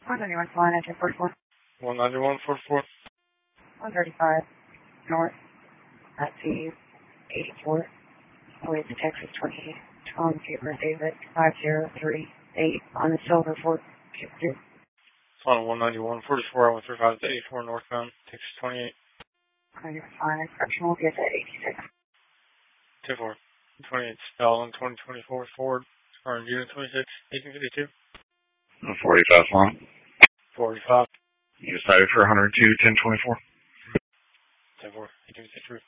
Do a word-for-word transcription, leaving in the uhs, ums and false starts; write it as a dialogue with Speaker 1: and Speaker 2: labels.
Speaker 1: one ninety-one flying at ten forty-four.
Speaker 2: one ninety-one forty-four.
Speaker 1: one thirty-five north at C eighty-four. Way to Texas twenty-eight. Tom Gabriel David five zero three eight on the Silver Fort.
Speaker 2: On one ninety-one forty-four, one thirty-five to eighty-four northbound, Texas twenty-eight.
Speaker 1: ninety-one flying at correctional, get to eighty-six.
Speaker 2: two four. twenty-eight, Stalin, twenty twenty-four, Ford, or Unit twenty-six, eighteen fifty-two.
Speaker 3: forty-five flying.
Speaker 2: forty-five.
Speaker 3: You decided for one oh two, ten twenty-four.
Speaker 2: ten four, eighteen fifty-three.